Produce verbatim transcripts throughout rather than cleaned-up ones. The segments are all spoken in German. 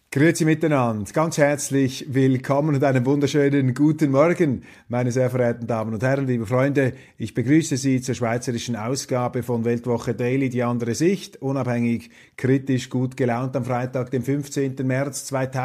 Grüezi miteinander, ganz herzlich willkommen und einen wunderschönen guten Morgen, meine sehr verehrten Damen und Herren, liebe Freunde. Ich begrüße Sie zur schweizerischen Ausgabe von Weltwoche Daily, die andere Sicht, unabhängig, kritisch, gut gelaunt am Freitag, dem fünfzehnten März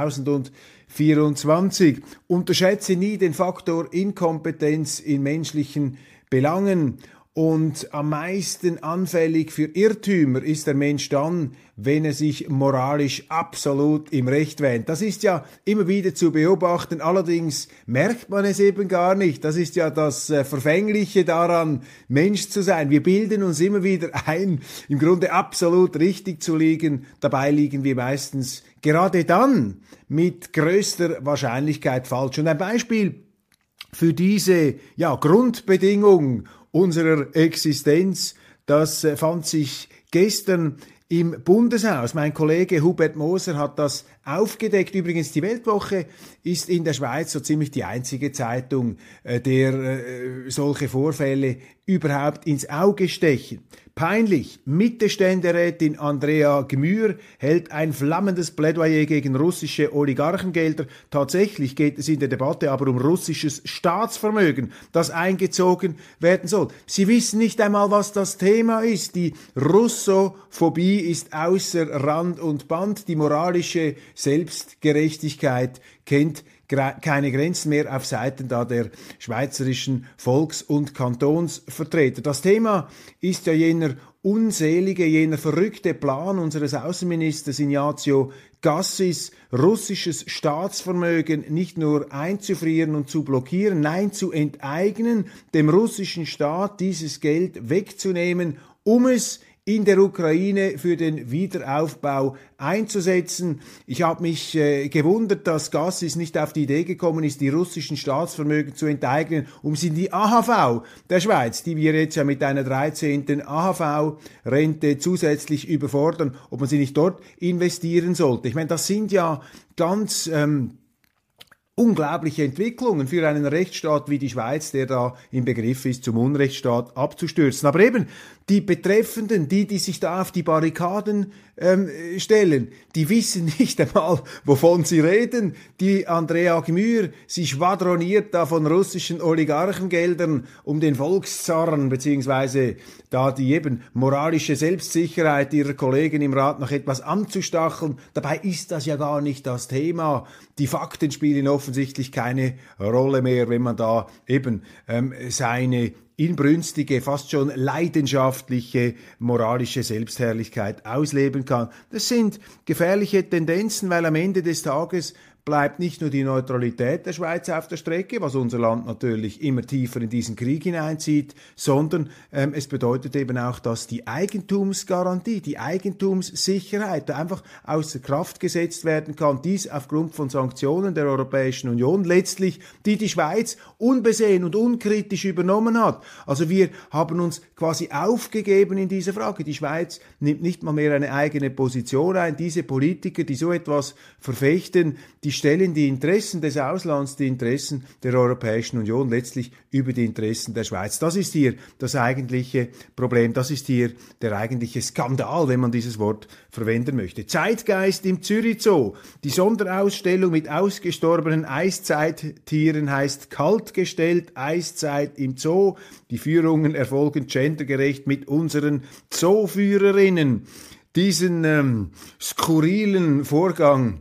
zweitausendvierundzwanzig. Unterschätze nie den Faktor Inkompetenz in menschlichen Belangen. Und am meisten anfällig für Irrtümer ist der Mensch dann, wenn er sich moralisch absolut im Recht wähnt. Das ist ja immer wieder zu beobachten, allerdings merkt man es eben gar nicht. Das ist ja das äh, Verfängliche daran, Mensch zu sein. Wir bilden uns immer wieder ein, im Grunde absolut richtig zu liegen. Dabei liegen wir meistens gerade dann mit größter Wahrscheinlichkeit falsch. Und ein Beispiel für diese ja, Grundbedingung unserer Existenz, das äh, fand sich gestern im Bundeshaus. Mein Kollege Hubert Moser hat das aufgedeckt. Übrigens, die Weltwoche ist in der Schweiz so ziemlich die einzige Zeitung, äh, der äh, solche Vorfälle überhaupt ins Auge stechen. Peinlich, Mitte-Ständerätin Andrea Gmür hält ein flammendes Plädoyer gegen russische Oligarchengelder. Tatsächlich geht es in der Debatte aber um russisches Staatsvermögen, das eingezogen werden soll. Sie wissen nicht einmal, was das Thema ist. Die Russophobie ist außer Rand und Band. Die moralische Selbstgerechtigkeit kennt keine Grenzen mehr auf Seiten da der schweizerischen Volks- und Kantonsvertreter. Das Thema ist ja jener unselige, jener verrückte Plan unseres Außenministers Ignazio Cassis, russisches Staatsvermögen nicht nur einzufrieren und zu blockieren, nein, zu enteignen, dem russischen Staat dieses Geld wegzunehmen, um es in der Ukraine für den Wiederaufbau einzusetzen. Ich habe mich äh, gewundert, dass Cassis nicht auf die Idee gekommen ist, die russischen Staatsvermögen zu enteignen, um sie in die A H V der Schweiz, die wir jetzt ja mit einer dreizehnten A H V-Rente zusätzlich überfordern, ob man sie nicht dort investieren sollte. Ich meine, das sind ja ganz Ähm, unglaubliche Entwicklungen für einen Rechtsstaat wie die Schweiz, der da im Begriff ist, zum Unrechtsstaat abzustürzen. Aber eben, die Betreffenden, die, die sich da auf die Barrikaden ähm, stellen, die wissen nicht einmal, wovon sie reden. Die Andrea Gmür, sie schwadroniert da von russischen Oligarchengeldern, um den Volkszarren, beziehungsweise da die eben moralische Selbstsicherheit ihrer Kollegen im Rat noch etwas anzustacheln. Dabei ist das ja gar nicht das Thema. Die Fakten spielen offensichtlich keine Rolle mehr, wenn man da eben ähm, seine inbrünstige, fast schon leidenschaftliche moralische Selbstherrlichkeit ausleben kann. Das sind gefährliche Tendenzen, weil am Ende des Tages bleibt nicht nur die Neutralität der Schweiz auf der Strecke, was unser Land natürlich immer tiefer in diesen Krieg hineinzieht, sondern ähm, es bedeutet eben auch, dass die Eigentumsgarantie, die Eigentumssicherheit einfach außer Kraft gesetzt werden kann. Dies aufgrund von Sanktionen der Europäischen Union, letztlich die die Schweiz unbesehen und unkritisch übernommen hat. Also wir haben uns quasi aufgegeben in dieser Frage. Die Schweiz nimmt nicht mal mehr eine eigene Position ein. Diese Politiker, die so etwas verfechten, die stellen die Interessen des Auslands, die Interessen der Europäischen Union letztlich über die Interessen der Schweiz. Das ist hier das eigentliche Problem, das ist hier der eigentliche Skandal, wenn man dieses Wort verwenden möchte. Zeitgeist im Zürich Zoo. Die Sonderausstellung mit ausgestorbenen Eiszeittieren heißt Kaltgestellt, Eiszeit im Zoo. Die Führungen erfolgen gendergerecht mit unseren Zooführerinnen. Diesen ähm, skurrilen Vorgang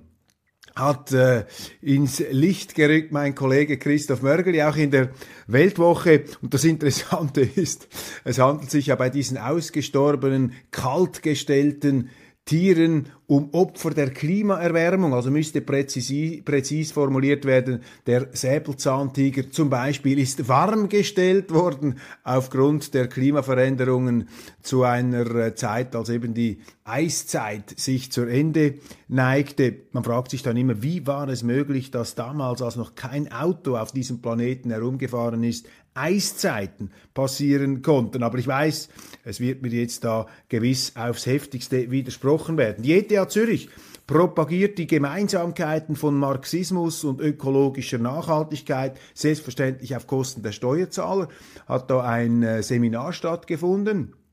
hat äh, ins Licht gerückt mein Kollege Christoph Mörgeli, auch in der Weltwoche. Und das Interessante ist, es handelt sich ja bei diesen ausgestorbenen, kaltgestellten Tieren um Opfer der Klimaerwärmung, also müsste präzis, präzis formuliert werden, der Säbelzahntiger zum Beispiel ist warm gestellt worden aufgrund der Klimaveränderungen zu einer Zeit, als eben die Eiszeit sich zur Ende neigte. Man fragt sich dann immer, wie war es möglich, dass damals, als noch kein Auto auf diesem Planeten herumgefahren ist, Eiszeiten passieren konnten. Aber ich weiß, es wird mir jetzt da gewiss aufs Heftigste widersprochen werden. Die E T H Zürich propagiert die Gemeinsamkeiten von Marxismus und ökologischer Nachhaltigkeit, selbstverständlich auf Kosten der Steuerzahler, hat da ein äh, Seminar stattgefunden.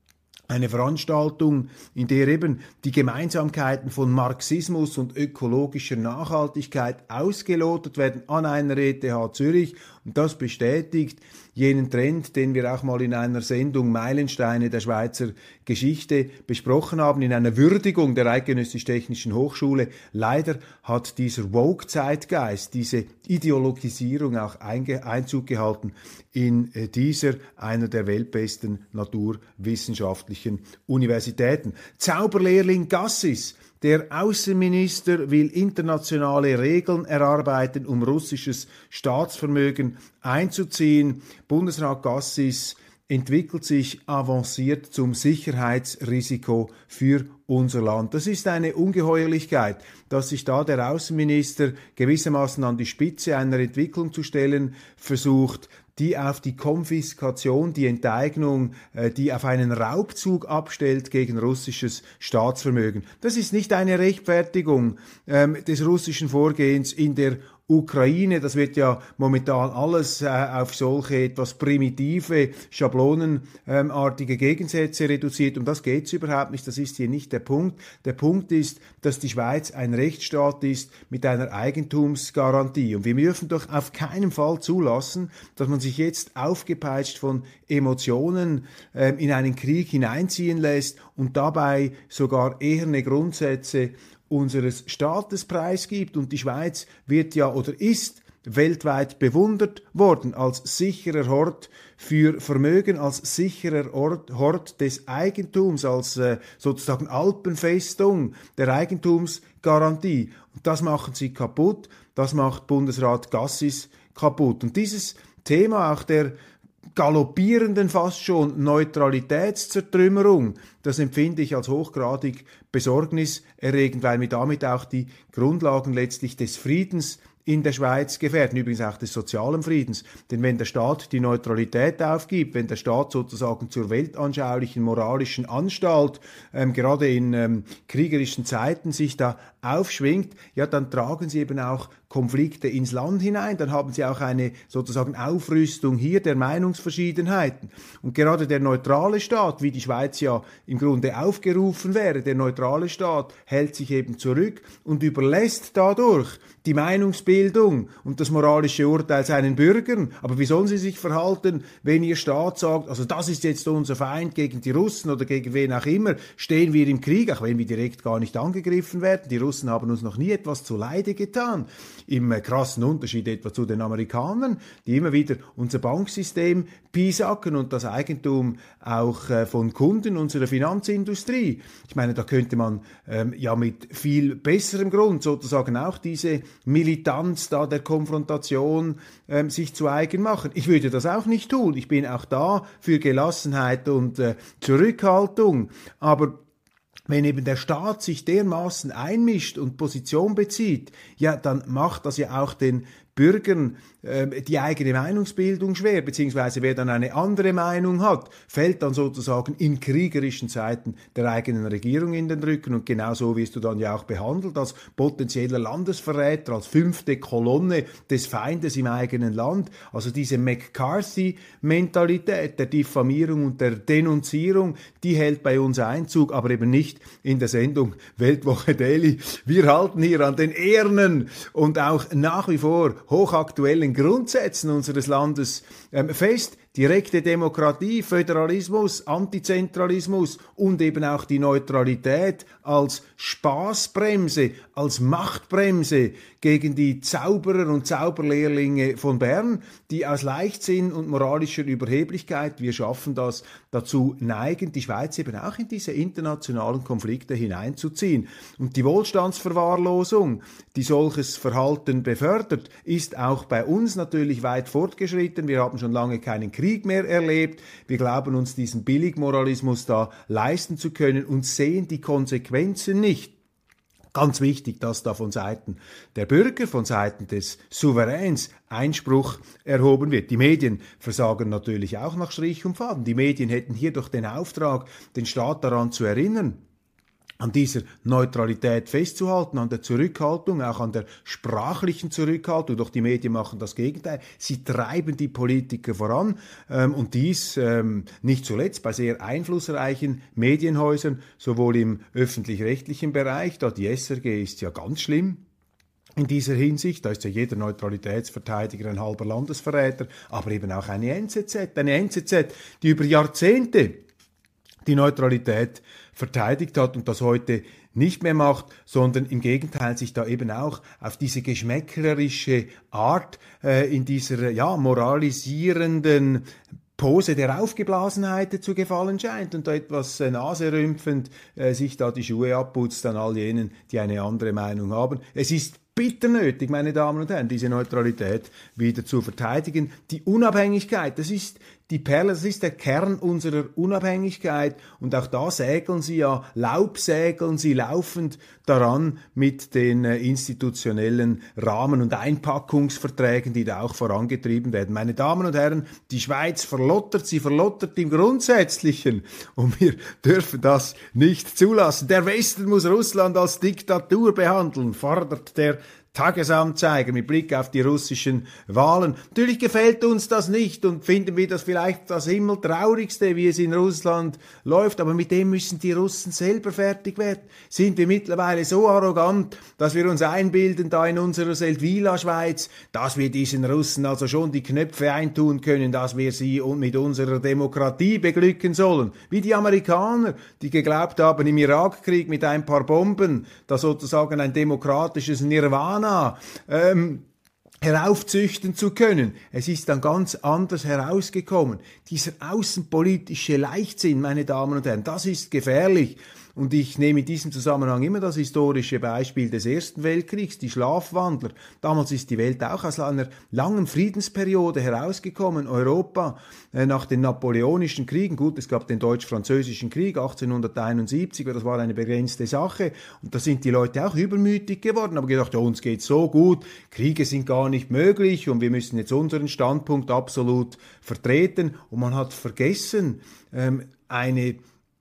Eine Veranstaltung, in der eben die Gemeinsamkeiten von Marxismus und ökologischer Nachhaltigkeit ausgelotet werden an einer E T H Zürich. Und das bestätigt jenen Trend, den wir auch mal in einer Sendung Meilensteine der Schweizer Geschichte besprochen haben, in einer Würdigung der Eidgenössisch-Technischen Hochschule. Leider hat dieser Woke-Zeitgeist, diese Ideologisierung auch Einzug gehalten in dieser, einer der weltbesten naturwissenschaftlichen Universitäten. Zauberlehrling Gassis. Der Außenminister will internationale Regeln erarbeiten, um russisches Staatsvermögen einzuziehen. Bundesrat Gassis entwickelt sich avanciert zum Sicherheitsrisiko für unser Land. Das ist eine Ungeheuerlichkeit, dass sich da der Außenminister gewissermaßen an die Spitze einer Entwicklung zu stellen versucht, die auf die Konfiskation, die Enteignung, die auf einen Raubzug abstellt gegen russisches Staatsvermögen. Das ist nicht eine Rechtfertigung ähm, des russischen Vorgehens in der Ukraine. Das wird ja momentan alles äh, auf solche etwas primitive, schablonenartige Gegensätze reduziert. Um das geht es überhaupt nicht. Das ist hier nicht der Punkt. Der Punkt ist, dass die Schweiz ein Rechtsstaat ist mit einer Eigentumsgarantie. Und wir dürfen doch auf keinen Fall zulassen, dass man sich jetzt aufgepeitscht von Emotionen äh, in einen Krieg hineinziehen lässt und dabei sogar eherne Grundsätze unseres Staates preisgibt. Und die Schweiz wird ja oder ist weltweit bewundert worden als sicherer Hort für Vermögen, als sicherer Ort, Hort des Eigentums, als äh, sozusagen Alpenfestung der Eigentumsgarantie. Und das machen sie kaputt, das macht Bundesrat Gassis kaputt. Und dieses Thema auch der galoppierenden fast schon Neutralitätszertrümmerung, das empfinde ich als hochgradig besorgniserregend, weil mir damit auch die Grundlagen letztlich des Friedens in der Schweiz gefährden, übrigens auch des sozialen Friedens. Denn wenn der Staat die Neutralität aufgibt, wenn der Staat sozusagen zur weltanschaulichen, moralischen Anstalt, ähm, gerade in ähm, kriegerischen Zeiten sich da aufschwingt, ja, dann tragen sie eben auch Konflikte ins Land hinein, dann haben sie auch eine sozusagen Aufrüstung hier der Meinungsverschiedenheiten. Und gerade der neutrale Staat, wie die Schweiz ja im Grunde aufgerufen wäre, der neutrale Staat hält sich eben zurück und überlässt dadurch die Meinungsbildung und das moralische Urteil seinen Bürgern. Aber wie sollen sie sich verhalten, wenn ihr Staat sagt, also das ist jetzt unser Feind gegen die Russen oder gegen wen auch immer, stehen wir im Krieg, auch wenn wir direkt gar nicht angegriffen werden. Die Russen haben uns noch nie etwas zuleide getan. Im äh, krassen Unterschied etwa zu den Amerikanern, die immer wieder unser Banksystem piesacken und das Eigentum auch äh, von Kunden unserer Finanzindustrie. Ich meine, da könnte man ähm, ja mit viel besserem Grund sozusagen auch diese Militanz da der Konfrontation ähm, sich zu eigen machen. Ich würde das auch nicht tun. Ich bin auch da für Gelassenheit und äh, Zurückhaltung. Aber wenn eben der Staat sich dermaßen einmischt und Position bezieht, ja, dann macht das ja auch den Bürgern äh, die eigene Meinungsbildung schwer, beziehungsweise wer dann eine andere Meinung hat, fällt dann sozusagen in kriegerischen Zeiten der eigenen Regierung in den Rücken und genau so wirst du dann ja auch behandelt als potenzieller Landesverräter, als fünfte Kolonne des Feindes im eigenen Land. Also diese McCarthy-Mentalität der Diffamierung und der Denunzierung, die hält bei uns Einzug, aber eben nicht in der Sendung Weltwoche Daily. Wir halten hier an den ehernen und auch nach wie vor hochaktuellen Grundsätzen unseres Landes ähm, fest. Direkte Demokratie, Föderalismus, Antizentralismus und eben auch die Neutralität als Spaßbremse, als Machtbremse gegen die Zauberer und Zauberlehrlinge von Bern, die aus Leichtsinn und moralischer Überheblichkeit, wir schaffen das, dazu neigen, die Schweiz eben auch in diese internationalen Konflikte hineinzuziehen. Und die Wohlstandsverwahrlosung, die solches Verhalten befördert, ist auch bei uns natürlich weit fortgeschritten. Wir haben schon lange keinen Krieg mehr erlebt. Wir glauben uns diesen Billigmoralismus da leisten zu können und sehen die Konsequenzen nicht. Ganz wichtig, dass da von Seiten der Bürger, von Seiten des Souveräns Einspruch erhoben wird. Die Medien versagen natürlich auch nach Strich und Faden. Die Medien hätten hier doch den Auftrag, den Staat daran zu erinnern, an dieser Neutralität festzuhalten, an der Zurückhaltung, auch an der sprachlichen Zurückhaltung. Doch die Medien machen das Gegenteil. Sie treiben die Politiker voran ähm, und dies ähm, nicht zuletzt bei sehr einflussreichen Medienhäusern, sowohl im öffentlich-rechtlichen Bereich, da die S R G ist ja ganz schlimm in dieser Hinsicht, da ist ja jeder Neutralitätsverteidiger ein halber Landesverräter, aber eben auch eine N Z Z, eine N Z Z, die über Jahrzehnte die Neutralität verteidigt hat und das heute nicht mehr macht, sondern im Gegenteil sich da eben auch auf diese geschmäcklerische Art äh, in dieser ja moralisierenden Pose der Aufgeblasenheit zu gefallen scheint und da etwas äh, naserümpfend äh, sich da die Schuhe abputzt an all jenen, die eine andere Meinung haben. Es ist bitter nötig, meine Damen und Herren, diese Neutralität wieder zu verteidigen. Die Unabhängigkeit, das ist die Perle, das ist der Kern unserer Unabhängigkeit und auch da sägeln sie ja, laubsägeln sie laufend daran mit den äh, institutionellen Rahmen- und Einpackungsverträgen, die da auch vorangetrieben werden. Meine Damen und Herren, die Schweiz verlottert, sie verlottert im Grundsätzlichen und wir dürfen das nicht zulassen. Der Westen muss Russland als Diktatur behandeln, fordert der Tagesanzeiger mit Blick auf die russischen Wahlen. Natürlich gefällt uns das nicht und finden wir das vielleicht das Himmeltraurigste, wie es in Russland läuft, aber mit dem müssen die Russen selber fertig werden. Sind wir mittlerweile so arrogant, dass wir uns einbilden, da in unserer Seldwyla-Schweiz, dass wir diesen Russen also schon die Knöpfe eintun können, dass wir sie und mit unserer Demokratie beglücken sollen. Wie die Amerikaner, die geglaubt haben, im Irakkrieg mit ein paar Bomben, da sozusagen ein demokratisches Nirvana Ähm, heraufzüchten zu können. Es ist dann ganz anders herausgekommen. Dieser außenpolitische Leichtsinn, meine Damen und Herren, das ist gefährlich. Und ich nehme in diesem Zusammenhang immer das historische Beispiel des Ersten Weltkriegs, die Schlafwandler. Damals ist die Welt auch aus einer langen Friedensperiode herausgekommen. Europa äh, nach den napoleonischen Kriegen, gut, es gab den Deutsch-Französischen Krieg achtzehnhunderteinundsiebzig, das war eine begrenzte Sache. Und da sind die Leute auch übermütig geworden, aber gedacht, ja, uns geht's so gut, Kriege sind gar nicht möglich und wir müssen jetzt unseren Standpunkt absolut vertreten. Und man hat vergessen, ähm, eine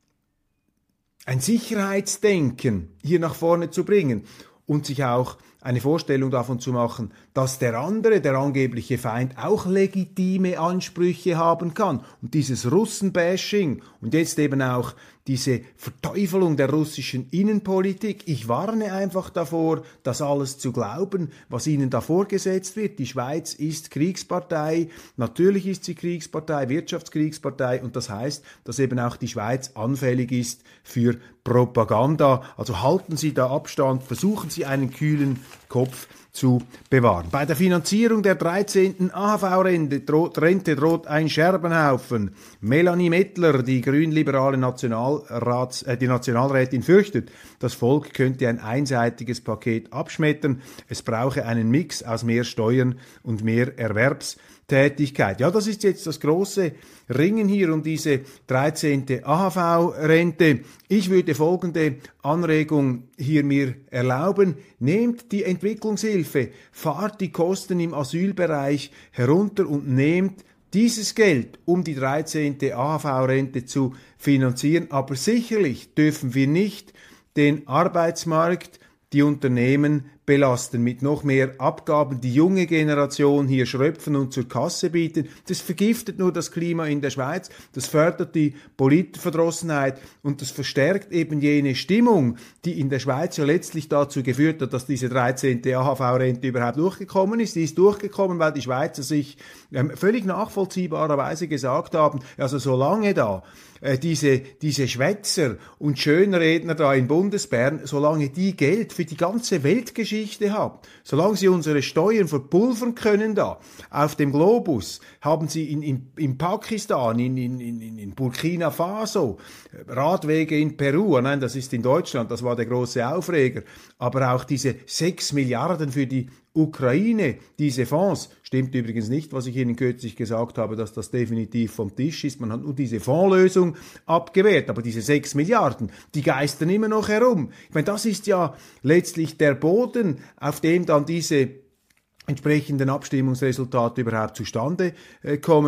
ein Sicherheitsdenken hier nach vorne zu bringen und sich auch eine Vorstellung davon zu machen, dass der andere, der angebliche Feind, auch legitime Ansprüche haben kann. Und dieses Russenbashing und jetzt eben auch diese Verteufelung der russischen Innenpolitik. Ich warne einfach davor, das alles zu glauben, was ihnen da vorgesetzt wird. Die Schweiz ist Kriegspartei, natürlich ist sie Kriegspartei, Wirtschaftskriegspartei und das heißt, dass eben auch die Schweiz anfällig ist für Propaganda. Also halten Sie da Abstand, versuchen Sie einen kühlen Kopf zu bewahren. Bei der Finanzierung der dreizehnten A H V-Rente droht, Rente droht ein Scherbenhaufen. Melanie Mettler, die grünliberale Nationalrats, äh, die Nationalrätin, fürchtet, das Volk könnte ein einseitiges Paket abschmettern. Es brauche einen Mix aus mehr Steuern und mehr Erwerbstätigkeit. Ja, das ist jetzt das große Ringen hier um diese dreizehnte A H V-Rente. Ich würde folgende Anregung hier mir erlauben. Nehmt die Entwicklungshilfe, fahrt die Kosten im Asylbereich herunter und nehmt dieses Geld, um die dreizehnte A H V-Rente zu finanzieren. Aber sicherlich dürfen wir nicht den Arbeitsmarkt, die Unternehmen belasten mit noch mehr Abgaben, die junge Generation hier schröpfen und zur Kasse bieten. Das vergiftet nur das Klima in der Schweiz, das fördert die Politverdrossenheit und das verstärkt eben jene Stimmung, die in der Schweiz ja letztlich dazu geführt hat, dass diese dreizehnte A H V-Rente überhaupt durchgekommen ist. Die ist durchgekommen, weil die Schweizer sich ähm, völlig nachvollziehbarerweise gesagt haben, also solange da äh, diese, diese Schwätzer und Schönredner da in Bundesbern, solange die Geld für die ganze Weltgeschichte haben, solange sie unsere Steuern verpulvern können da auf dem Globus, haben sie in, in, in Pakistan, in, in, in, in Burkina Faso, Radwege in Peru, nein, das ist in Deutschland, das war der große Aufreger, aber auch diese sechs Milliarden für die Ukraine, diese Fonds, stimmt übrigens nicht, was ich Ihnen kürzlich gesagt habe, dass das definitiv vom Tisch ist. Man hat nur diese Fondslösung abgewehrt, aber diese sechs Milliarden, die geistern immer noch herum. Ich meine, das ist ja letztlich der Boden, auf dem dann diese entsprechenden Abstimmungsresultate überhaupt zustande äh, kommen.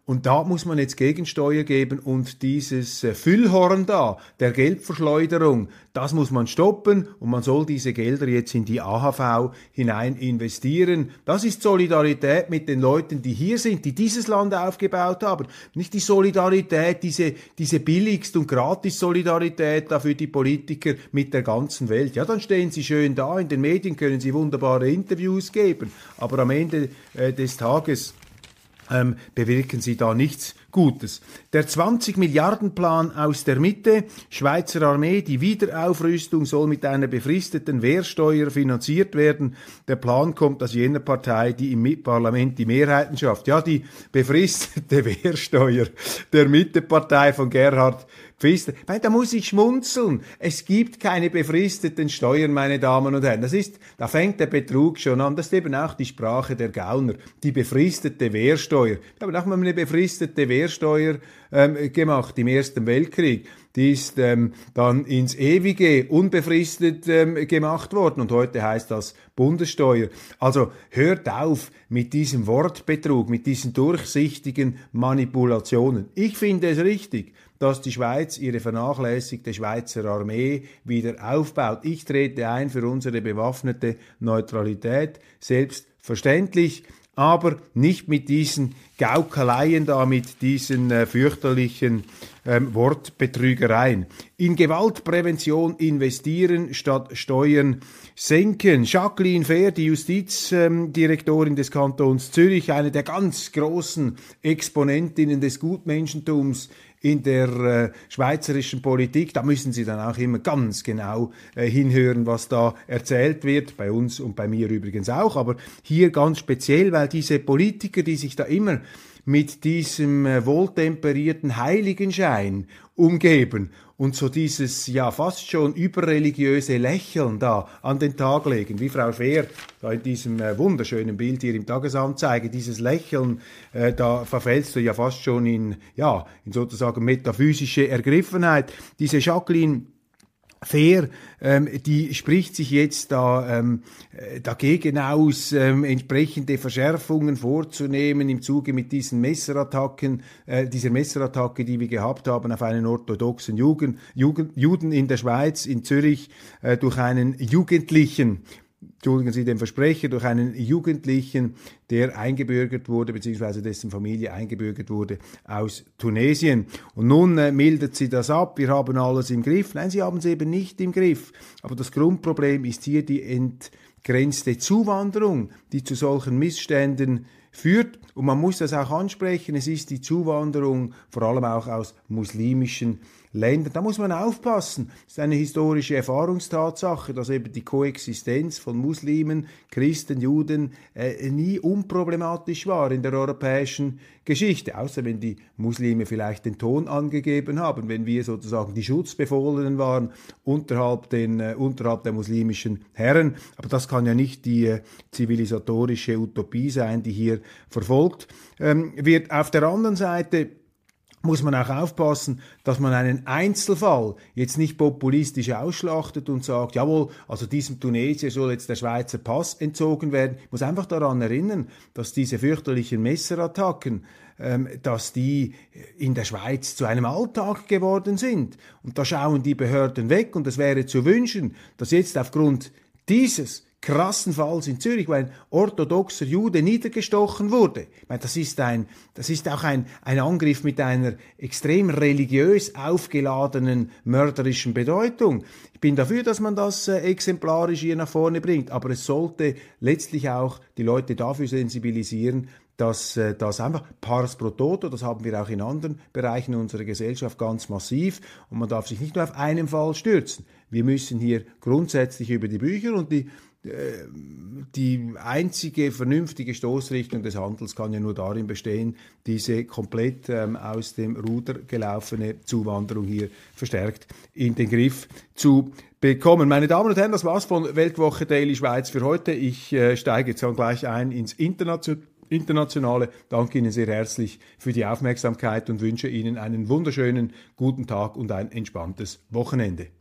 Und da muss man jetzt Gegensteuer geben und dieses äh, Füllhorn da, der Geldverschleuderung, das muss man stoppen und man soll diese Gelder jetzt in die A H V hinein investieren. Das ist Solidarität mit den Leuten, die hier sind, die dieses Land aufgebaut haben. Nicht die Solidarität, diese, diese Billigst- und Gratis-Solidarität da für die Politiker mit der ganzen Welt. Ja, dann stehen sie schön da, in den Medien können sie wunderbare Interviews geben, aber am Ende äh, des Tages ähm, bewirken sie da nichts Gutes. Der zwanzig Milliarden Plan aus der Mitte, Schweizer Armee, die Wiederaufrüstung soll mit einer befristeten Wehrsteuer finanziert werden. Der Plan kommt aus jener Partei, die im Parlament die Mehrheiten schafft. Ja, die befristete Wehrsteuer der Mittepartei von Gerhard Pfister. Da muss ich schmunzeln. Es gibt keine befristeten Steuern, meine Damen und Herren. Das ist, da fängt der Betrug schon an. Das ist eben auch die Sprache der Gauner. Die befristete Wehrsteuer. Wir haben auch mal eine befristete Wehrsteuer ähm, gemacht im Ersten Weltkrieg. Die ist ähm, dann ins Ewige unbefristet ähm, gemacht worden und heute heißt das Bundessteuer. Also hört auf mit diesem Wortbetrug, mit diesen durchsichtigen Manipulationen. Ich finde es richtig, dass die Schweiz ihre vernachlässigte Schweizer Armee wieder aufbaut. Ich trete ein für unsere bewaffnete Neutralität, selbstverständlich, aber nicht mit diesen Gaukeleien da, mit diesen äh, fürchterlichen ähm, Wortbetrügereien. In Gewaltprävention investieren statt Steuern senken. Jacqueline Fehr, die Justizdirektorin ähm, des Kantons Zürich, eine der ganz großen Exponentinnen des Gutmenschentums in der äh, schweizerischen Politik, da müssen Sie dann auch immer ganz genau äh, hinhören, was da erzählt wird, bei uns und bei mir übrigens auch, aber hier ganz speziell, weil diese Politiker, die sich da immer mit diesem äh, wohltemperierten Heiligenschein umgeben und so dieses ja fast schon überreligiöse Lächeln da an den Tag legen, wie Frau Fehr da in diesem äh, wunderschönen Bild hier im Tagesanzeiger, dieses Lächeln, äh, da verfällst du ja fast schon in, ja, in sozusagen metaphysische Ergriffenheit. Diese Jacqueline Fehr, ähm, die spricht sich jetzt da ähm, äh, dagegen aus, ähm, entsprechende Verschärfungen vorzunehmen im Zuge mit diesen Messerattacken, äh, dieser Messerattacke, die wir gehabt haben auf einen orthodoxen Jugend, Jugend, Juden in der Schweiz, in Zürich, äh, durch einen Jugendlichen. Entschuldigen Sie den Versprecher, durch einen Jugendlichen, der eingebürgert wurde, beziehungsweise dessen Familie eingebürgert wurde aus Tunesien. Und nun äh, mildert sie das ab, wir haben alles im Griff. Nein, sie haben es eben nicht im Griff. Aber das Grundproblem ist hier die entgrenzte Zuwanderung, die zu solchen Missständen führt. Und man muss das auch ansprechen, es ist die Zuwanderung vor allem auch aus muslimischen Ländern. Da muss man aufpassen. Es ist eine historische Erfahrungstatsache, dass eben die Koexistenz von Muslimen, Christen, Juden äh, nie unproblematisch war in der europäischen Geschichte, außer wenn die Muslime vielleicht den Ton angegeben haben, wenn wir sozusagen die Schutzbefohlenen waren unterhalb, den, äh, unterhalb der muslimischen Herren. Aber das kann ja nicht die äh, zivilisatorische Utopie sein, die hier verfolgt ähm, wird. Auf der anderen Seite muss man auch aufpassen, dass man einen Einzelfall jetzt nicht populistisch ausschlachtet und sagt, jawohl, also diesem Tunesier soll jetzt der Schweizer Pass entzogen werden. Ich muss einfach daran erinnern, dass diese fürchterlichen Messerattacken, ähm, dass die in der Schweiz zu einem Alltag geworden sind. Und da schauen die Behörden weg und es wäre zu wünschen, dass jetzt aufgrund dieses krassen Falls in Zürich, wo ein orthodoxer Jude niedergestochen wurde. Ich meine, das ist ein, das ist auch ein, ein Angriff mit einer extrem religiös aufgeladenen, mörderischen Bedeutung. Ich bin dafür, dass man das äh, exemplarisch hier nach vorne bringt, aber es sollte letztlich auch die Leute dafür sensibilisieren, dass äh, das einfach pars pro toto, das haben wir auch in anderen Bereichen unserer Gesellschaft ganz massiv und man darf sich nicht nur auf einen Fall stürzen. Wir müssen hier grundsätzlich über die Bücher und die Die einzige vernünftige Stoßrichtung des Handels kann ja nur darin bestehen, diese komplett ähm, aus dem Ruder gelaufene Zuwanderung hier verstärkt in den Griff zu bekommen. Meine Damen und Herren, das war's von Weltwoche Daily Schweiz für heute. Ich äh, steige jetzt dann gleich ein ins Internation- Internationale. Danke Ihnen sehr herzlich für die Aufmerksamkeit und wünsche Ihnen einen wunderschönen guten Tag und ein entspanntes Wochenende.